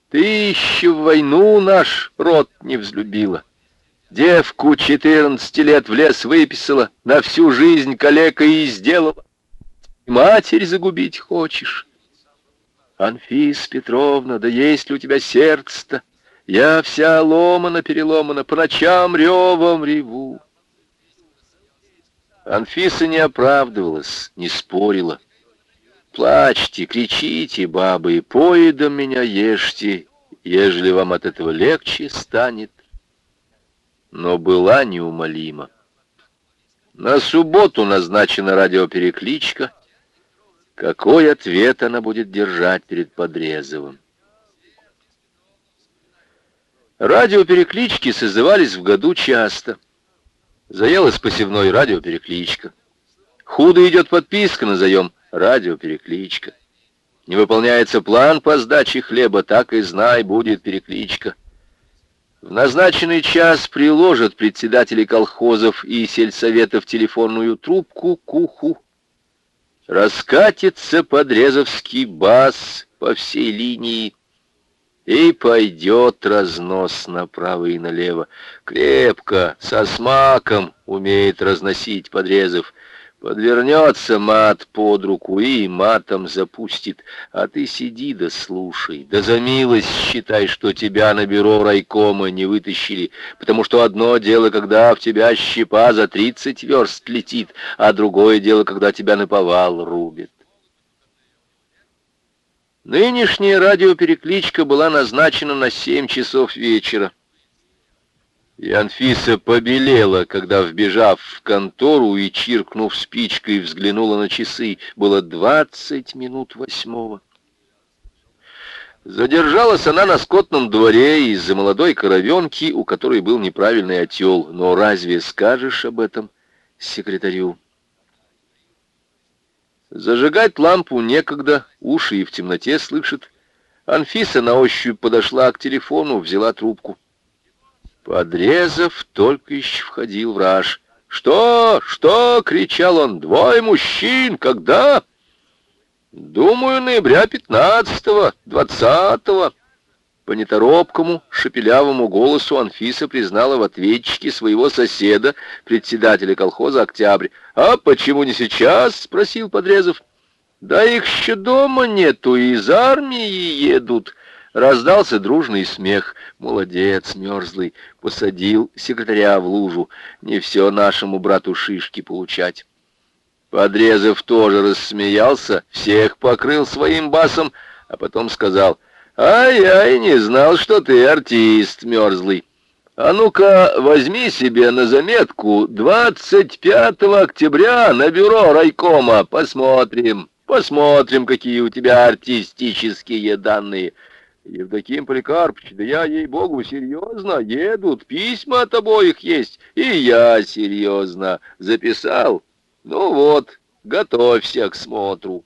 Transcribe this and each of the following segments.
Ты еще в войну наш род не взлюбила. Девку 14 лет в лес выписала, на всю жизнь калекой и сделала. Матерь загубить хочешь? Анфиса Петровна, да есть ли у тебя сердце-то? Я вся ломана-переломана, по ночам ревом реву. Анфиса не оправдывалась, не спорила. Плачьте, кричите, бабы, поедом меня ешьте, ежели вам от этого легче станет. Но была неумолима. На субботу назначена радиоперекличка. Какой ответ она будет держать перед Подрезовым? Радиопереклички созывались в году часто. Заелась посевной радиоперекличка. Худо идет подписка на заем радиоперекличка. Не выполняется план по сдаче хлеба, так и знай, будет перекличка. В назначенный час приложат председатели колхозов и сельсоветов телефонную трубку к уху. Раскатится подрезовский бас по всей линии, и пойдет разнос направо и налево. Крепко, со смаком умеет разносить Подрезов. Подвернется мат под руку и матом запустит. А ты сиди да слушай, да за милость считай, что тебя на бюро райкома не вытащили, потому что одно дело, когда в тебя щепа за 30 верст летит, а другое дело, когда тебя наповал рубит. Нынешняя радиоперекличка была назначена на 7 часов вечера. И Анфиса побелела, когда, вбежав в контору и чиркнув спичкой, взглянула на часы. Было 20 минут 8. Задержалась она на скотном дворе из-за молодой коровенки, у которой был неправильный отел. Но разве скажешь об этом секретарю? Зажигать лампу некогда, уши и в темноте слышит. Анфиса на ощупь подошла к телефону, взяла трубку. Подрезов только еще входил в раж. «Что? Что?» — кричал он. «Двое мужчин? Когда?» «Думаю, ноября 15-го, 20-го». По неторопкому, шепелявому голосу Анфиса признала в ответчике своего соседа, председателя колхоза «Октябрь». «А почему не сейчас?» — спросил Подрезов. «Да их еще дома нету, из армии едут». Раздался дружный смех. «Молодец, мерзлый, посадил секретаря в лужу. Не все нашему брату шишки получать». Подрезов тоже рассмеялся, всех покрыл своим басом, а потом сказал: «А я и не знал, что ты артист, мерзлый. А ну-ка, возьми себе на заметку 25 октября на бюро райкома. Посмотрим, какие у тебя артистические данные». «Евдоким Поликарпович, да я, ей-богу, серьезно, едут, письма от обоих есть, и я серьезно записал. Ну вот, готовься к смотру».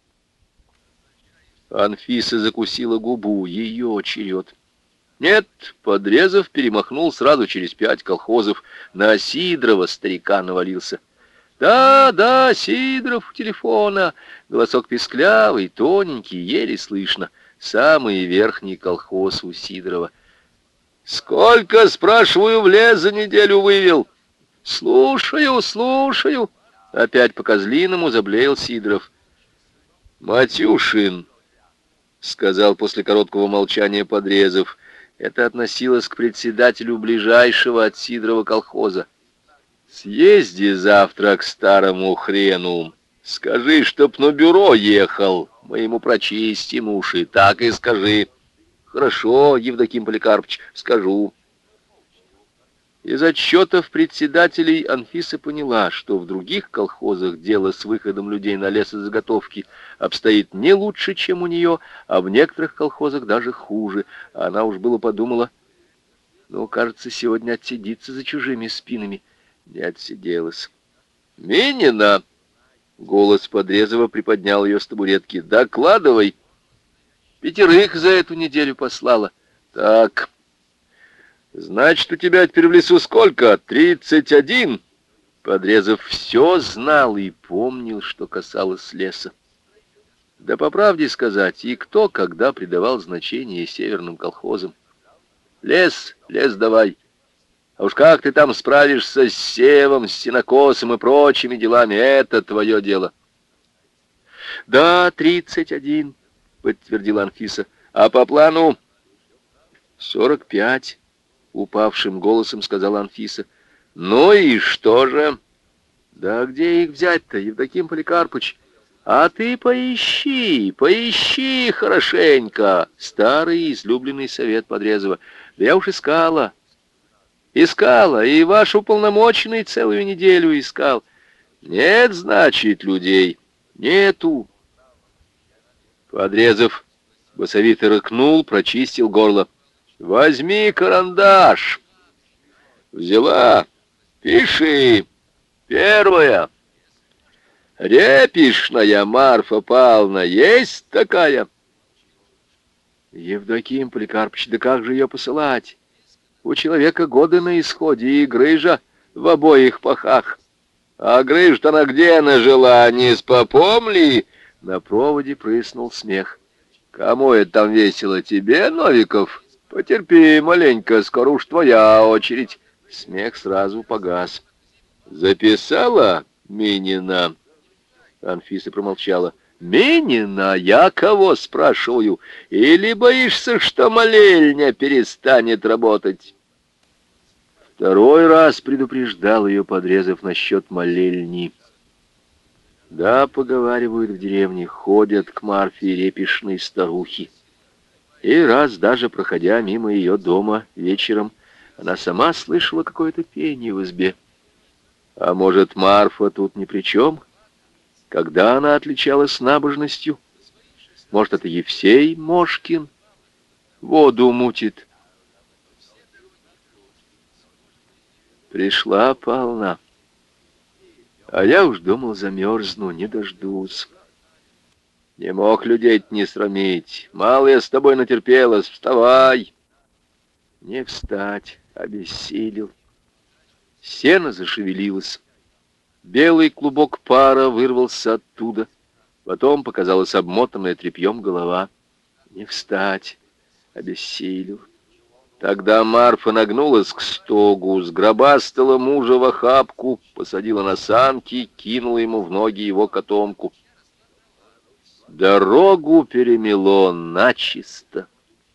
Анфиса закусила губу, ее черед. Нет, Подрезов перемахнул сразу через 5 колхозов, на Сидорова старика навалился. «Да, Сидоров у телефона», голосок песклявый, тоненький, еле слышно. Самый верхний колхоз у Сидорова. «Сколько, спрашиваю, в лес за неделю вывел?» «Слушаю». Опять по-козлиному заблеял Сидоров. «Матюшин», — сказал после короткого молчания Подрезов. Это относилось к председателю ближайшего от Сидорова колхоза. «Съезди завтра к старому хрену. Скажи, чтоб на бюро ехал. Мы ему прочистим уши. Так и скажи». «Хорошо, Евдоким Поликарпович, скажу». Из отчетов председателей Анфиса поняла, что в других колхозах дело с выходом людей на лесозаготовки обстоит не лучше, чем у нее, а в некоторых колхозах даже хуже. Она уж было подумала: ну, кажется, сегодня отсидится за чужими спинами. Не отсиделась. «Минина!» — голос Подрезова приподнял ее с табуретки. «Докладывай. 5 за эту неделю послала. Так, значит, у тебя теперь в лесу сколько? 31?» Подрезов все знал и помнил, что касалось леса. Да по правде сказать, и кто когда придавал значение северным колхозам. Лес, лес давай. А уж как ты там справишься с севом, с сенокосом и прочими делами, это твое дело. Да, 31, подтвердила Анфиса. А по плану 45, упавшим голосом сказала Анфиса. Ну и что же? Да где их взять-то, Евдоким Поликарпыч? А ты поищи, поищи хорошенько. Старый излюбленный совет Подрезова. Да я уж искала. Искала, и ваш уполномоченный целую неделю искал. Нет, значит, людей. Нету. Подрезов басовито рыкнул, прочистил горло. Возьми карандаш. Взяла. Пиши. Первая. Репишная Марфа Павловна, есть такая? Евдоким Поликарпович, да как же ее посылать? У человека годы на исходе, и грыжа в обоих пахах. А грыжа-то она где нажила, не с попом ли? На проводе прыснул смех. Кому это там весело? Тебе, Новиков? Потерпи маленько, скоро уж твоя очередь. Смех сразу погас. Записала Минина? Анфиса промолчала. Минина, я кого спрашиваю? Или боишься, что молельня перестанет работать? Второй раз предупреждал ее Подрезов насчет молельни. Да, поговаривают в деревне, ходят к Марфе репишной старухи. И раз даже проходя мимо ее дома вечером, она сама слышала какое-то пение в избе. А может, Марфа тут ни при чем? Когда она отличалась набожностью? Может, это Евсей Мошкин? Воду мутит. Пришла Павловна. А я уж думал, замерзну, не дождусь. Не мог людей не срамить. Мало я с тобой натерпелась. Вставай. Не встать, обессилел. Сено зашевелилось. Белый клубок пара вырвался оттуда. Потом показалась обмотанная тряпьем голова. Не встать, обессилел. Тогда Марфа нагнулась к стогу, сгробастала мужа в охапку, посадила на санки, кинула ему в ноги его котомку. Дорогу перемело начисто.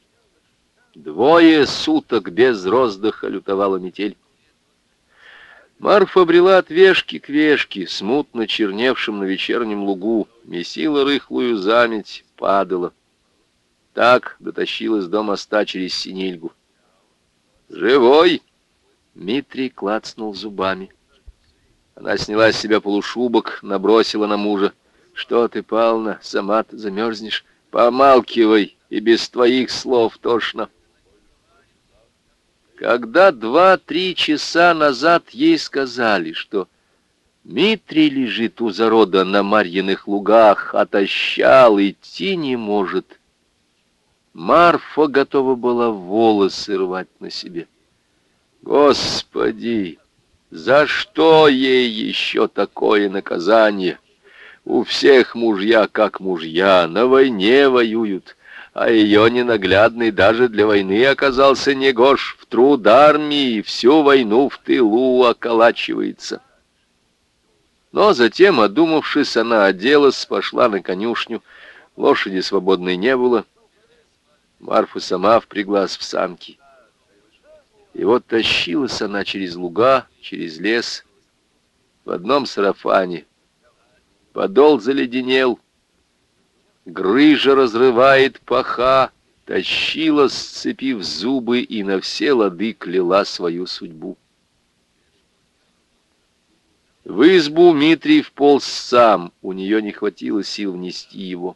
2 суток без роздыха лютовала метель. Марфа брела от вешки к вешке, смутно черневшим на вечернем лугу, месила рыхлую заметь, падала. Так дотащилась до моста через Синильгу. «Живой!» — Митрий клацнул зубами. Она сняла с себя полушубок, набросила на мужа. «Что ты, Павловна, сама-то замерзнешь? Помалкивай, и без твоих слов тошно». Когда 2-3 часа назад ей сказали, что Митрий лежит у зарода на Марьиных лугах, отощал, идти не может, Марфа готова была волосы рвать на себе. Господи, за что ей еще такое наказание? У всех мужья как мужья, на войне воюют, а ее ненаглядный даже для войны оказался негож, в труд армии, всю войну в тылу околачивается. Но затем, одумавшись, она оделась, пошла на конюшню, лошади свободной не было. Марфа сама впряглась в санки. И вот тащилась она через луга, через лес, в одном сарафане. Подол заледенел, грыжа разрывает паха, тащила, сцепив зубы, и на все лады кляла свою судьбу. В избу Митрий вполз сам, у нее не хватило сил нести его.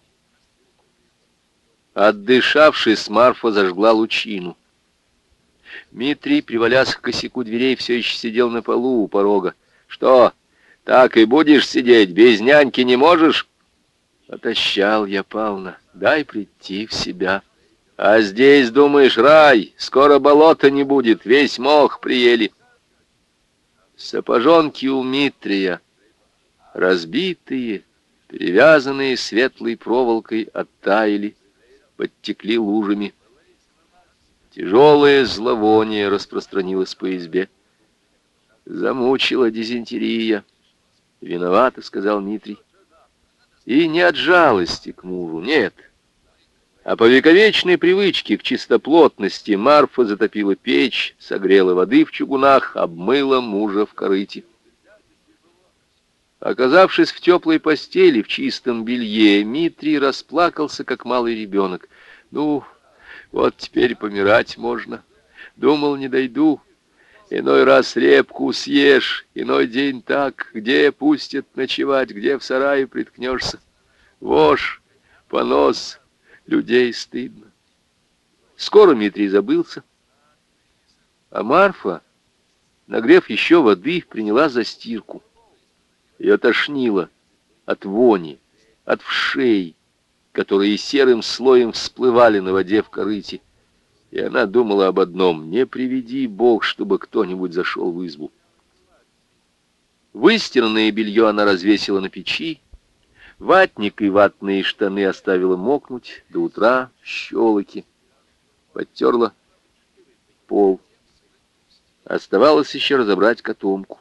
Отдышавшись, Марфа зажгла лучину. Митрий, привалясь к косяку дверей, все еще сидел на полу у порога. «Что, так и будешь сидеть? Без няньки не можешь?» «Отощал я, Павловна, дай прийти в себя». «А здесь, думаешь, рай? Скоро болота не будет, весь мох приели». Сапожонки у Митрия, разбитые, перевязанные светлой проволокой, оттаяли, подтекли лужами. Тяжелое зловоние распространилось по избе. «Замучила дизентерия», — виновато сказал Митрий. И не от жалости к мужу, нет, а по вековечной привычке к чистоплотности Марфа затопила печь, согрела воды в чугунах, обмыла мужа в корыте. Оказавшись в теплой постели, в чистом белье, Митрий расплакался, как малый ребенок. «Ну, вот теперь помирать можно. Думал, не дойду. Иной раз репку съешь, иной день так. Где пустят ночевать, где в сарае приткнешься. Вошь, понос, людей стыдно». Скоро Митрий забылся, а Марфа, нагрев еще воды, приняла за стирку. Ее тошнило от вони, от вшей, которые серым слоем всплывали на воде в корыте. И она думала об одном: не приведи Бог, чтобы кто-нибудь зашел в избу. Выстиранное белье она развесила на печи, ватник и ватные штаны оставила мокнуть до утра в щелоке, подтерла пол. Оставалось еще разобрать котомку.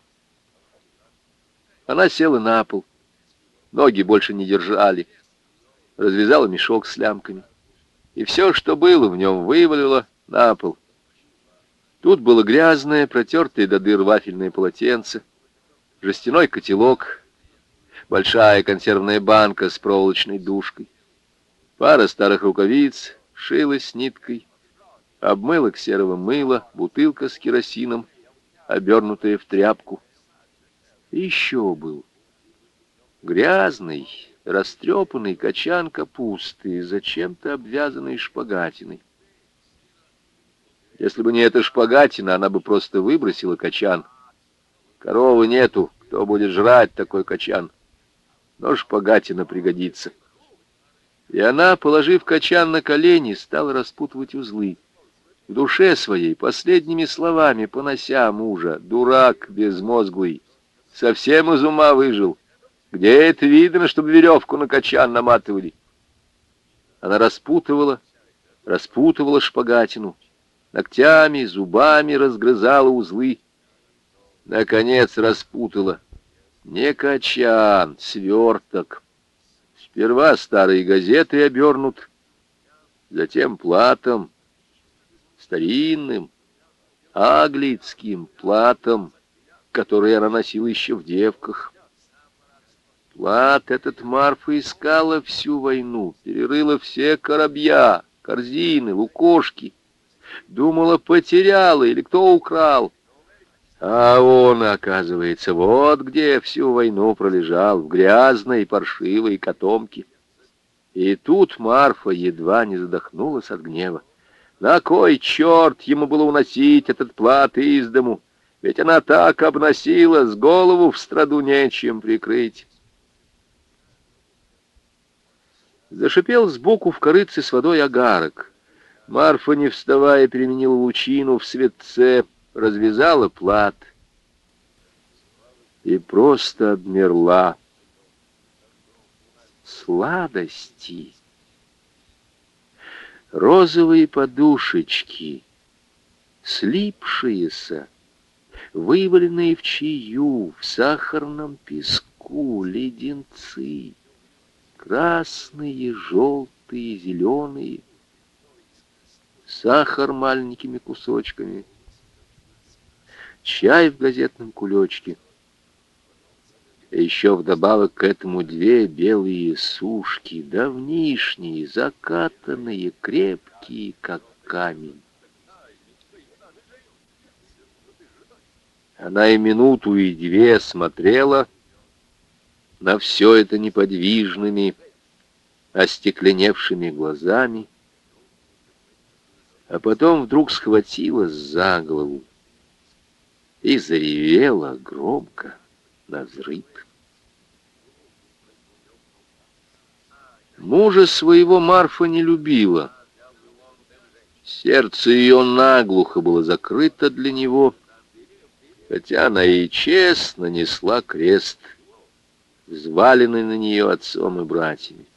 Она села на пол, ноги больше не держали, развязала мешок с лямками, и все, что было в нем, вывалила на пол. Тут было грязное, протертое до дыр вафельное полотенце, жестяной котелок, большая консервная банка с проволочной дужкой, пара старых рукавиц, шила с ниткой, обмылок серого мыла, бутылка с керосином, обернутая в тряпку. И еще был грязный, растрепанный качан капусты, зачем-то обвязанный шпагатиной. Если бы не эта шпагатина, она бы просто выбросила качан. Коровы нету, кто будет жрать такой качан? Но шпагатина пригодится. И она, положив качан на колени, стала распутывать узлы. В душе своей последними словами понося мужа: «Дурак безмозглый, совсем из ума выжил. Где это видно, чтобы веревку на качан наматывали?» Она распутывала шпагатину, ногтями, зубами разгрызала узлы. Наконец распутала. Не качан, сверток. Сперва старые газеты обернут, затем платом, старинным, аглицким платом, который она носила еще в девках. Плат этот Марфа искала всю войну, перерыла все коробья, корзины, лукошки. Думала, потеряла или кто украл. А он, оказывается, вот где всю войну пролежал, в грязной паршивой котомке. И тут Марфа едва не задохнулась от гнева. На кой черт ему было уносить этот плат из дому? Ведь она так обносила, с голову в страду нечем прикрыть. Зашипел сбоку в корытце с водой агарок. Марфа, не вставая, переменила лучину в светце, развязала плат и просто обмерла. Сладости! Розовые подушечки, слипшиеся, вываленные в чаю, в сахарном песку, леденцы, красные, желтые, зеленые, сахар маленькими кусочками, чай в газетном кулечке, и еще вдобавок к этому две белые сушки, давнишние, закатанные, крепкие, как камень. Она и минуту, и две смотрела на все это неподвижными, остекленевшими глазами, а потом вдруг схватилась за голову и заревела громко навзрыд. Мужа своего Марфа не любила. Сердце ее наглухо было закрыто для него, хотя она и честно несла крест взваленный на нее отцом и братьями.